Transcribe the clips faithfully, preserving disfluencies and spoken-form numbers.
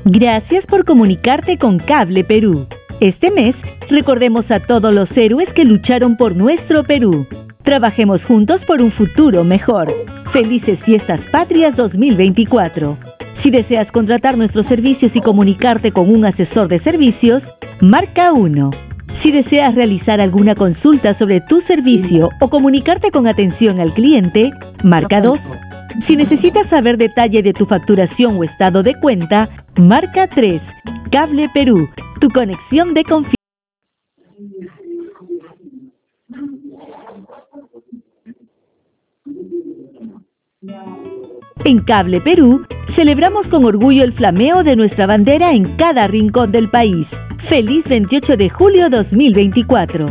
Gracias por comunicarte con Cable Perú. Este mes, recordemos a todos los héroes que lucharon por nuestro Perú. Trabajemos juntos por un futuro mejor. Felices Fiestas Patrias dos mil veinticuatro. Si deseas contratar nuestros servicios y comunicarte con un asesor de servicios, marca uno. Si deseas realizar alguna consulta sobre tu servicio o comunicarte con atención al cliente, marca dos. Si necesitas saber detalle de tu facturación o estado de cuenta, marca tres. Cable Perú, tu conexión de confianza. En Cable Perú, celebramos con orgullo el flameo de nuestra bandera en cada rincón del país. ¡Feliz veintiocho de julio dos mil veinticuatro!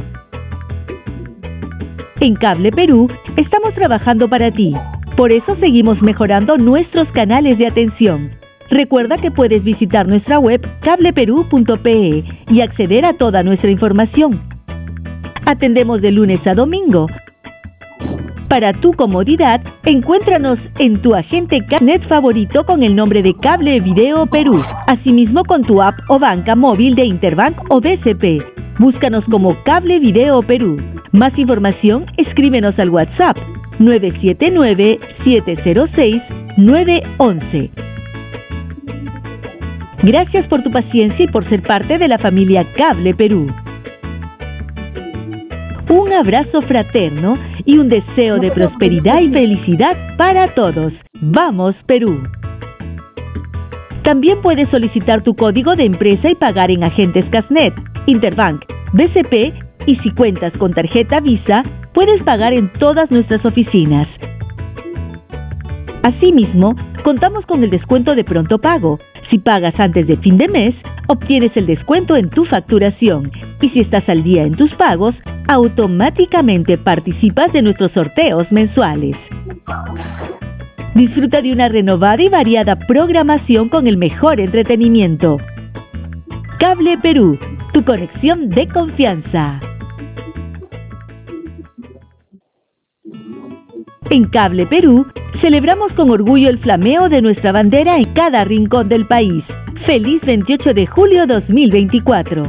En Cable Perú, estamos trabajando para ti. Por eso seguimos mejorando nuestros canales de atención. Recuerda que puedes visitar nuestra web cable perú punto pe y acceder a toda nuestra información. Atendemos de lunes a domingo. Para tu comodidad, encuéntranos en tu agente Casnet favorito con el nombre de Cable Video Perú, asimismo con tu app o banca móvil de Interbank o B C P. Búscanos como Cable Video Perú. Más información, escríbenos al WhatsApp nueve siete nueve, siete cero seis, nueve once. Gracias por tu paciencia y por ser parte de la familia Cable Perú. Un abrazo fraterno y un deseo de prosperidad y felicidad para todos. ¡Vamos, Perú! También puedes solicitar tu código de empresa y pagar en agentes Casnet, Interbank, B C P y si cuentas con tarjeta Visa, puedes pagar en todas nuestras oficinas. Asimismo, contamos con el descuento de pronto pago. Si pagas antes de fin de mes, obtienes el descuento en tu facturación. Y si estás al día en tus pagos, automáticamente participas de nuestros sorteos mensuales. Disfruta de una renovada y variada programación con el mejor entretenimiento. Cable Perú, tu conexión de confianza. En Cable Perú, celebramos con orgullo el flameo de nuestra bandera en cada rincón del país. ¡Feliz veintiocho de julio dos mil veinticuatro!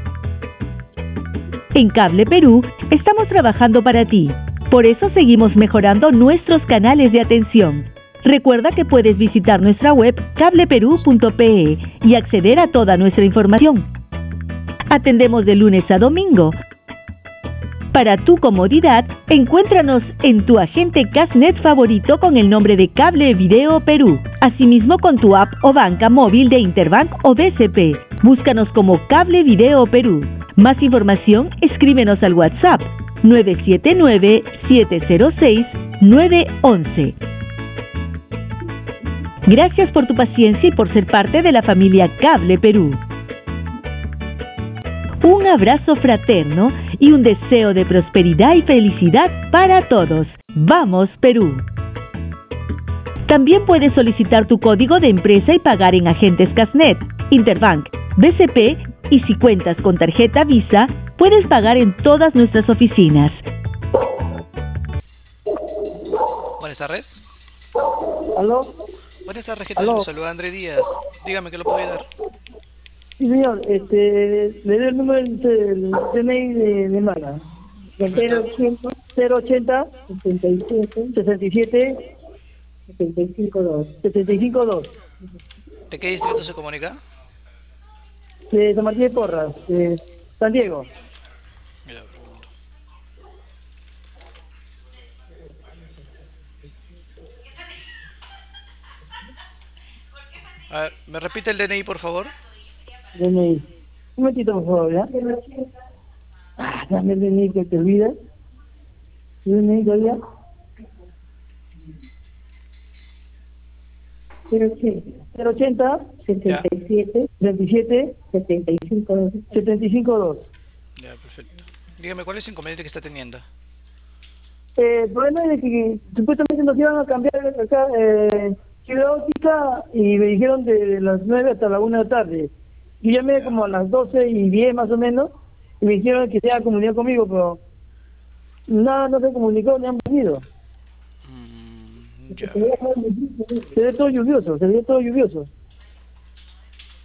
En Cable Perú, estamos trabajando para ti. Por eso seguimos mejorando nuestros canales de atención. Recuerda que puedes visitar nuestra web cable perú punto pe y acceder a toda nuestra información. Atendemos de lunes a domingo. Para tu comodidad, encuéntranos en tu agente Casnet favorito con el nombre de Cable Video Perú, asimismo con tu app o banca móvil de Interbank o B C P. Búscanos como Cable Video Perú. Más información, escríbenos al WhatsApp nueve siete nueve, siete cero seis, nueve once. Gracias por tu paciencia y por ser parte de la familia Cable Perú. Un abrazo fraterno y un deseo de prosperidad y felicidad para todos. ¡Vamos, Perú! También puedes solicitar tu código de empresa y pagar en agentes Casnet, Interbank, B C P y si cuentas con tarjeta Visa, puedes pagar en todas nuestras oficinas. Buenas tardes. ¿Aló? Buenas tardes, ¿qué tal? Lo saluda Andrés Díaz. Dígame, ¿qué lo puedo ayudar? Sí, señor, este, le doy el número del D N I de, de Mara. cero ochenta, setenta y siete, sesenta y siete, setenta y cinco dos. setenta y cinco dos. ¿De qué distrito se comunica? De San Martín de Porras, de San Diego. Mira, pregunto. A ver, ¿me repite el D N I, por favor? D N I. Un momentito, por favor, ¿ya? Ah, dame el D N I que te olvidas. ¿El D N I todavía? cero ochenta, setenta y siete, treinta y siete, setenta y cinco dos. setenta y cinco dos. Ya, perfecto. Dígame, ¿cuál es el inconveniente que está teniendo? Eh, el problema es de que supuestamente nos iban a cambiar acá, eh, Ciudad Óptica, y me dijeron de las nueve hasta la una de la tarde. Yo llamé como a las doce y diez más o menos, y me dijeron que se iban a comunicar conmigo, pero nada, no se comunicó, ni han venido. Mm, ya. Se ve todo lluvioso, se ve todo lluvioso.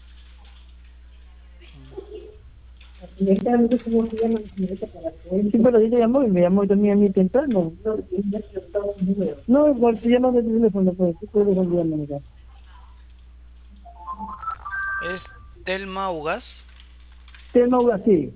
Y ahorita no sé cómo se llama la señorita para poder... Sí, pero sí te llamó y me llamó también a mí temprano. No, ya se lo estaba un número. No, igual se llama de teléfono, pues, sí puedes enviarme acá. ¿Es Telma Ugas? Telma Ugas, sí.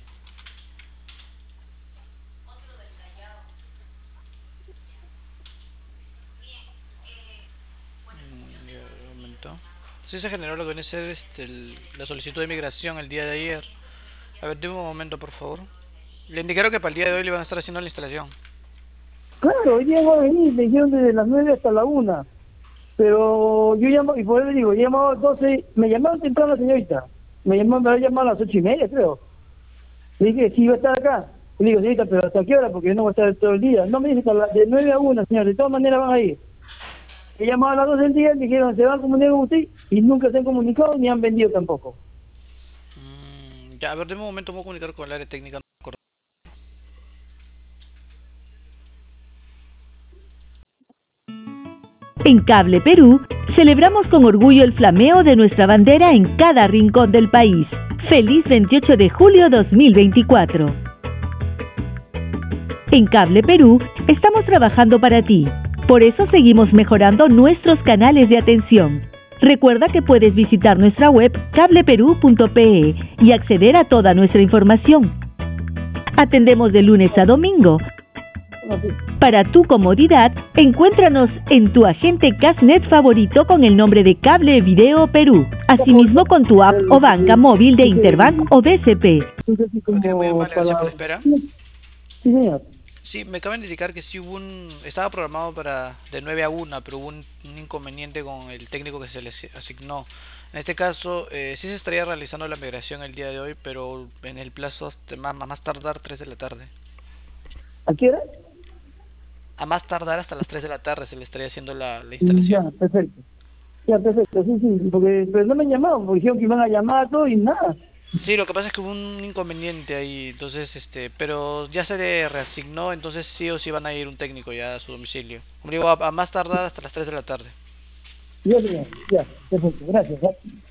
Mm, ya, un momento. Sí se generó lo que viene a ser este, el- la solicitud de migración el día de ayer. A ver, dime un momento, por favor. Le indicaron que para el día de hoy le van a estar haciendo la instalación. Claro, hoy día va a venir, me dijeron desde las nueve hasta la una. Pero yo llamo, y por eso digo, yo llamaba a las doce, me llamaron temprano la señorita. Me llamó, me había llamado a las ocho y media, creo. Le dije, sí, iba a estar acá. Y le digo, señorita, pero ¿hasta qué hora? Porque yo no voy a estar todo el día. No, me dice, "Hasta la- de nueve a una, señor, de todas maneras van a ir". Me llamaron a las doce del día, me dijeron, se van a comunicar con usted, y nunca se han comunicado ni han vendido tampoco. Mm, ya, a ver, dime un momento, voy a comunicar con el área técnica. En Cable Perú, celebramos con orgullo el flameo de nuestra bandera en cada rincón del país. Feliz veintiocho de julio dos mil veinticuatro. En Cable Perú, estamos trabajando para ti. Por eso seguimos mejorando nuestros canales de atención. Recuerda que puedes visitar nuestra web cable perú punto pe y acceder a toda nuestra información. Atendemos de lunes a domingo. Para tu comodidad, encuéntranos en tu agente Casnet favorito con el nombre de Cable Video Perú. Asimismo con tu app o banca móvil de Interbank o B C P. Ok, muy amable, gracias por la espera. Sí, señor. Sí, me acaban de indicar que sí hubo un... Estaba programado para de nueve a una, pero hubo un, un inconveniente con el técnico que se les asignó. En este caso, eh, sí se estaría realizando la migración el día de hoy, pero en el plazo hasta más, más tardar tres de la tarde. ¿A qué hora? A más tardar hasta las tres de la tarde se le estaría haciendo la, la Ya, instalación. perfecto. Ya, perfecto, sí, sí, porque pero no me han llamado, porque dijeron que iban a llamar todo y nada. Sí, lo que pasa es que hubo un inconveniente ahí, entonces, este, pero ya se le reasignó, entonces sí o sí van a ir un técnico ya a su domicilio. Como digo, a, a más tardar hasta las tres de la tarde. Ya, señor, ya, perfecto, gracias. ¿eh?